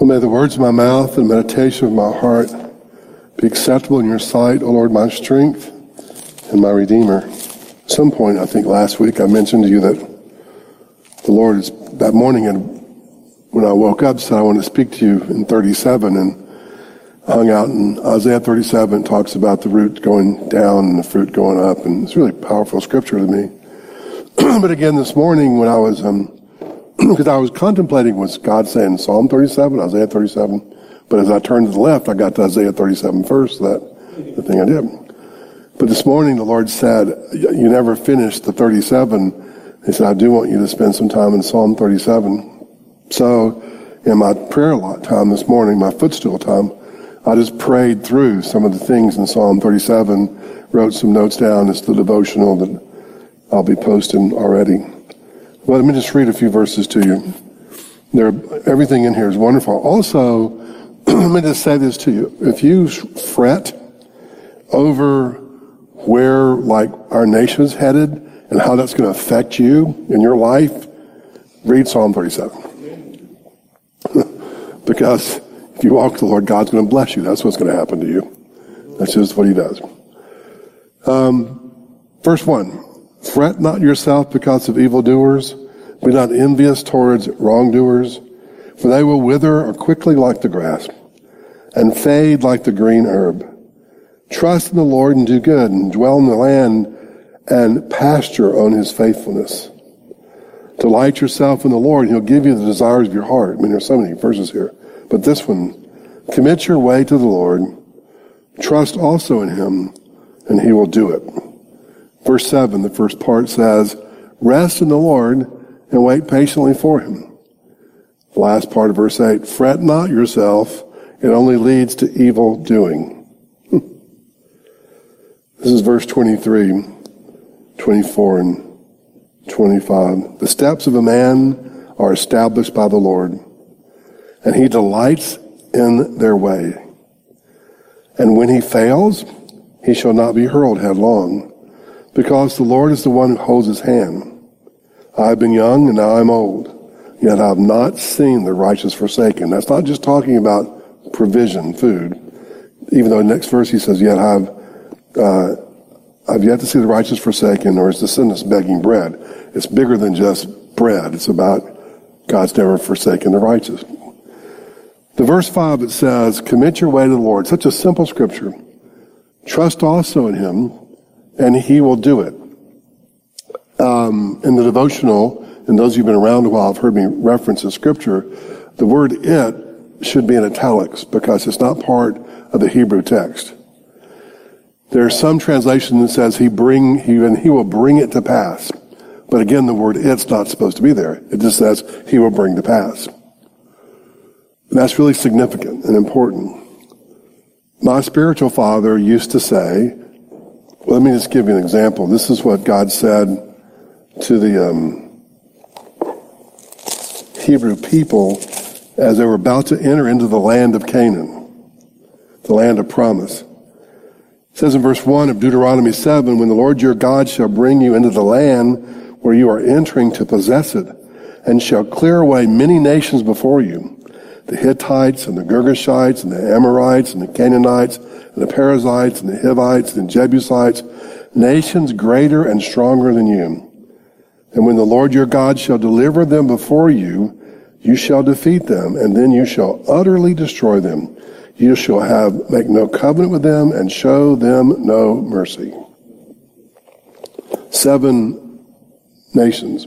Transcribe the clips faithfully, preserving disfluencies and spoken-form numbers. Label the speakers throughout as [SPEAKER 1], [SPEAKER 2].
[SPEAKER 1] Well, may the words of my mouth and meditation of my heart be acceptable in your sight, O Lord, my strength and my Redeemer. At some point, I think last week, I mentioned to you that the Lord is, that morning, and when I woke up, said, I want to speak to you in thirty-seven, and I hung out in Isaiah thirty-seven. It talks about the root going down and the fruit going up, and it's really powerful scripture to me. But again, this morning, when I was, um, because I was contemplating what's God saying in Psalm thirty-seven, Isaiah thirty-seven, but as I turned to the left, I got to Isaiah thirty-seven first, so that the thing I did. But this morning, the Lord said, you never finished the thirty-seven. He said, I do want you to spend some time in Psalm thirty-seven. So, in my prayer lot time this morning, my footstool time, I just prayed through some of the things in Psalm thirty-seven, wrote some notes down. It's the devotional that I'll be posting already. Well, let me just read a few verses to you. There, everything in here is wonderful. Also, let me just say this to you. If you fret over where, like, our nation's headed and how that's going to affect you in your life, read Psalm thirty-seven. Because if you walk with the Lord, God's going to bless you. That's what's going to happen to you. That's just what he does. Um, verse one, fret not yourself because of evildoers. Be not envious towards wrongdoers, for they will wither or quickly like the grass and fade like the green herb. Trust in the Lord and do good, and dwell in the land and pasture on his faithfulness. Delight yourself in the Lord, and he'll give you the desires of your heart. I mean, there's so many verses here. But this one, commit your way to the Lord. Trust also in him, and he will do it. Verse seven, the first part says, rest in the Lord and wait patiently for him. The last part of verse eight, fret not yourself. It only leads to evil doing. This is verse twenty-three, twenty-four, and twenty-five. The steps of a man are established by the Lord, and he delights in their way. And when he fails, he shall not be hurled headlong, because the Lord is the one who holds his hand. I have been young, and now I'm old, yet I have not seen the righteous forsaken. That's not just talking about provision, food. Even though the next verse he says, yet I have uh, I've yet to see the righteous forsaken, or his descendants begging bread. It's bigger than just bread. It's about God's never forsaken the righteous. The verse five, it says, commit your way to the Lord. Such a simple scripture. Trust also in him, and he will do it. Um, in the devotional, and those of you who've been around a while have heard me reference the scripture, the word it should be in italics because it's not part of the Hebrew text. There's some translation that says he bring he and he will bring it to pass. But again, the word it's not supposed to be there. It just says he will bring to pass. And that's really significant and important. My spiritual father used to say, well, let me just give you an example. This is what God said to the um, Hebrew people as they were about to enter into the land of Canaan, the land of promise. It says in verse one of Deuteronomy seven, when the Lord your God shall bring you into the land where you are entering to possess it, and shall clear away many nations before you, the Hittites and the Girgashites and the Amorites and the Canaanites and the Perizzites and the Hivites and the Jebusites, nations greater and stronger than you. And when the Lord your God shall deliver them before you, you shall defeat them, and then you shall utterly destroy them. You shall have make no covenant with them and show them no mercy. Seven nations.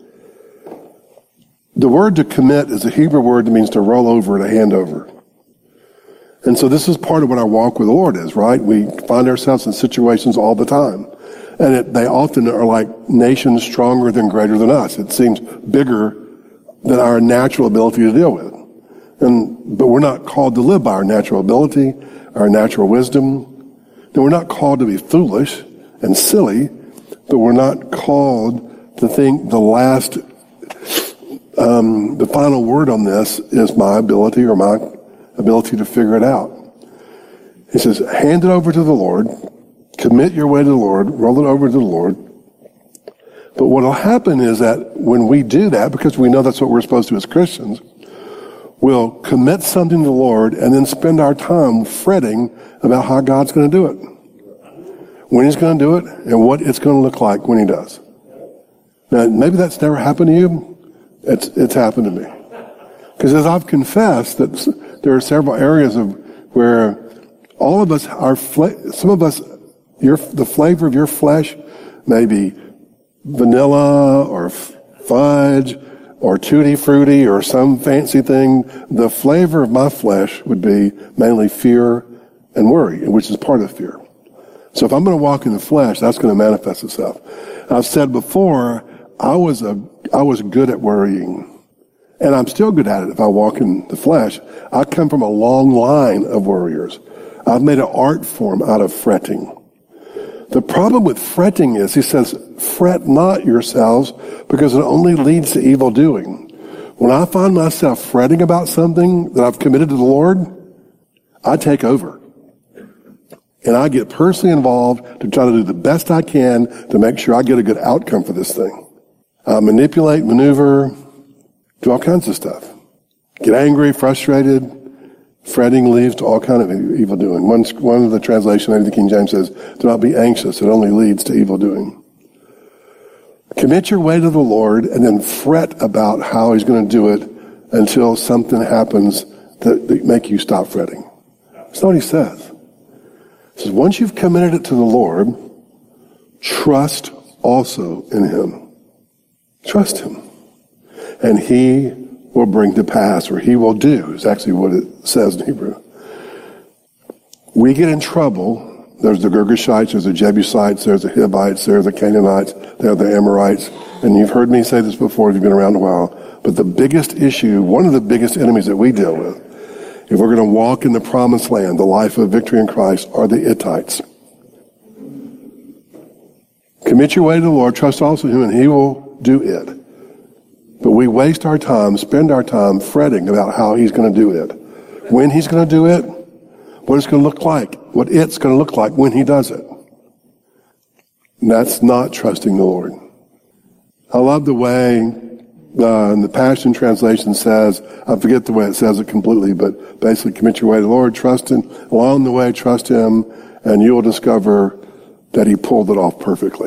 [SPEAKER 1] The word to commit is a Hebrew word that means to roll over, to hand over. And so this is part of what our walk with the Lord is, right? We find ourselves in situations all the time. And it, they often are like nations stronger than greater than us. It seems bigger than our natural ability to deal with. And, but we're not called to live by our natural ability, our natural wisdom. And we're not called to be foolish and silly, but we're not called to think the last, um, the final word on this is my ability or my ability to figure it out. He says, hand it over to the Lord, commit your way to the Lord, roll it over to the Lord. But what will happen is that when we do that, because we know that's what we're supposed to do as Christians, we'll commit something to the Lord and then spend our time fretting about how God's going to do it, when he's going to do it, and what it's going to look like when he does. Now, maybe that's never happened to you. It's, it's happened to me. Because as I've confessed, that there are several areas of where all of us, our fla- some of us, your, the flavor of your flesh may be vanilla or fudge or tutti frutti or some fancy thing. The flavor of my flesh would be mainly fear and worry, which is part of fear. So if I'm going to walk in the flesh, that's going to manifest itself. I've said before, I was a I was good at worrying. And I'm still good at it if I walk in the flesh. I come from a long line of worriers. I've made an art form out of fretting. The problem with fretting is, he says, fret not yourselves because it only leads to evil doing. When I find myself fretting about something that I've committed to the Lord, I take over. And I get personally involved to try to do the best I can to make sure I get a good outcome for this thing. I manipulate, maneuver, do all kinds of stuff. Get angry, frustrated. Fretting leads to all kind of evil doing. One, one of the translations, maybe the King James says, do not be anxious. It only leads to evil doing. Commit your way to the Lord and then fret about how he's going to do it until something happens that, that make you stop fretting. That's not what he says. He says, once you've committed it to the Lord, trust also in him. Trust him. And he will bring to pass, or he will do, is actually what it says in Hebrew. We get in trouble. There's the Girgashites, there's the Jebusites, there's the Hivites, there's the Canaanites, there's the Amorites. And you've heard me say this before if you've been around a while. But the biggest issue, one of the biggest enemies that we deal with, if we're going to walk in the promised land, the life of victory in Christ, are the Hittites. Commit your way to the Lord, trust also in him, and he will do it. But we waste our time, spend our time fretting about how he's going to do it. When he's going to do it, what it's going to look like, what it's going to look like when he does it. And that's not trusting the Lord. I love the way uh, the Passion Translation says, I forget the way it says it completely, but basically commit your way to the Lord, trust him, along the way trust him, and you will discover that he pulled it off perfectly.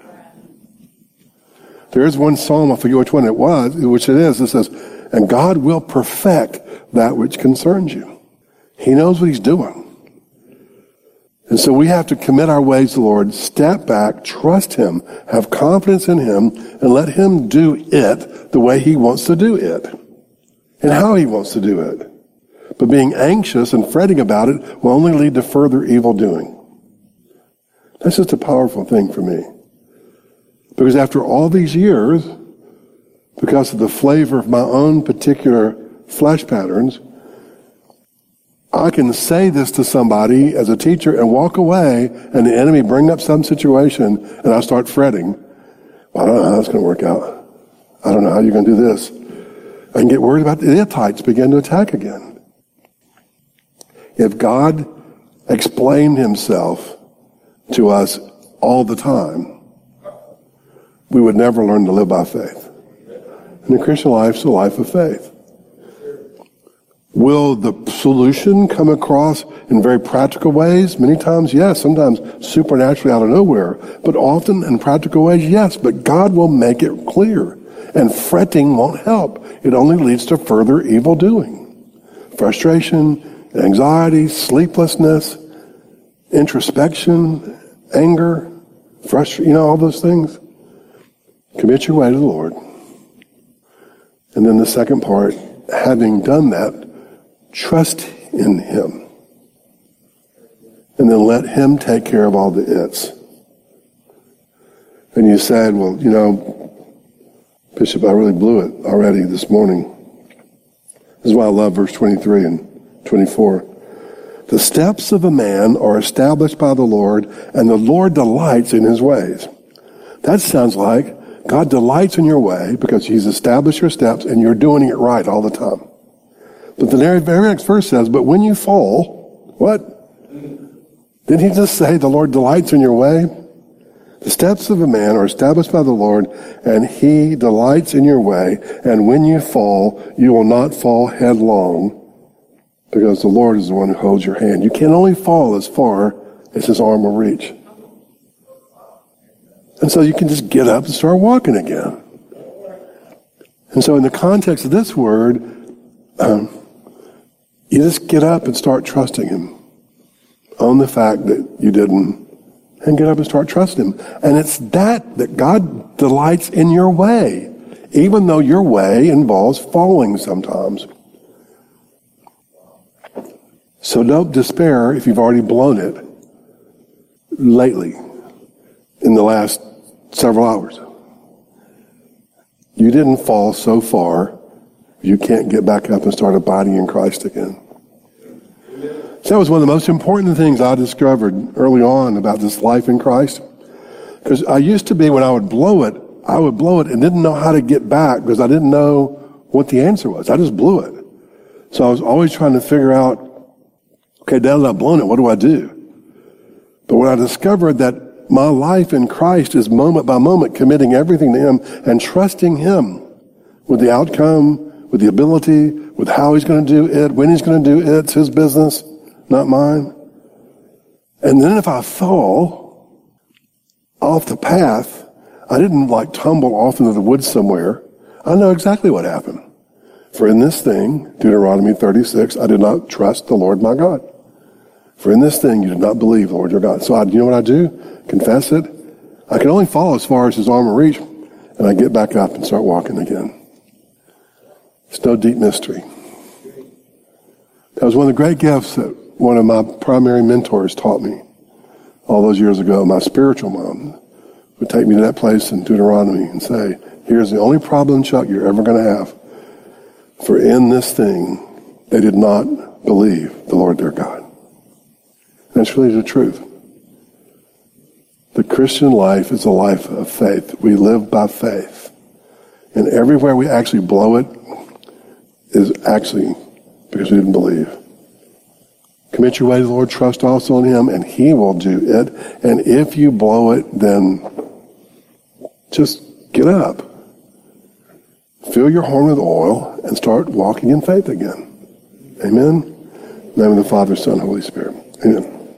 [SPEAKER 1] There is one psalm, I forget which one it was, which it is, it says, and God will perfect that which concerns you. He knows what he's doing. And so we have to commit our ways to the Lord, step back, trust him, have confidence in him, and let him do it the way he wants to do it, and how he wants to do it. But being anxious and fretting about it will only lead to further evil doing. That's just a powerful thing for me. Because after all these years, because of the flavor of my own particular flesh patterns, I can say this to somebody as a teacher and walk away, and the enemy bring up some situation, and I start fretting. Well, I don't know how that's going to work out. I don't know how you're going to do this. I can get worried about the Hittites begin to attack again. If God explained himself to us all the time, we would never learn to live by faith. And the Christian life is a life of faith. Will the solution come across in very practical ways? Many times, yes. Sometimes supernaturally out of nowhere. But often in practical ways, yes. But God will make it clear. And fretting won't help. It only leads to further evil doing. Frustration, anxiety, sleeplessness, introspection, anger, frustration, you know, all those things. Commit your way to the Lord. And then the second part, having done that, trust in him. And then let him take care of all the its. And you said, well, you know, Bishop, I really blew it already this morning. This is why I love verse twenty-three and twenty-four. The steps of a man are established by the Lord, and the Lord delights in his ways. That sounds like God delights in your way because he's established your steps and you're doing it right all the time. But the very next verse says, but when you fall, what? Didn't he just say the Lord delights in your way? The steps of a man are established by the Lord, and he delights in your way. And when you fall, you will not fall headlong, because the Lord is the one who holds your hand. You can only fall as far as his arm will reach. And so you can just get up and start walking again. And so in the context of this word, um, you just get up and start trusting him. Own the fact that you didn't, and get up and start trusting him. And it's that that God delights in your way, even though your way involves falling sometimes. So don't despair if you've already blown it lately, in the last several hours. You didn't fall so far, you can't get back up and start abiding in Christ again. So that was one of the most important things I discovered early on about this life in Christ. Because I used to be, when I would blow it, I would blow it and didn't know how to get back because I didn't know what the answer was. I just blew it. So I was always trying to figure out, okay, now that I've blown it, what do I do? But when I discovered that my life in Christ is moment by moment committing everything to him and trusting him with the outcome, with the ability, with how he's going to do it, when he's going to do it, it's his business, not mine. And then if I fall off the path, I didn't like tumble off into the woods somewhere. I know exactly what happened. For in this thing, Deuteronomy thirty-six, I did not trust the Lord my God. For in this thing you did not believe the Lord your God. So I, you know what I do? Confess it. I can only fall as far as his arm will reach, and I get back up and start walking again. It's no deep mystery. That was one of the great gifts that one of my primary mentors taught me all those years ago. My spiritual mom would take me to that place in Deuteronomy and say, here's the only problem, Chuck, you're ever going to have. For in this thing, they did not believe the Lord their God. That's really the truth. The Christian life is a life of faith. We live by faith. And everywhere we actually blow it is actually because we didn't believe. Commit your way to the Lord, trust also in him, and he will do it. And if you blow it, then just get up. Fill your horn with oil and start walking in faith again. Amen? In the name of the Father, Son, Holy Spirit. Amen.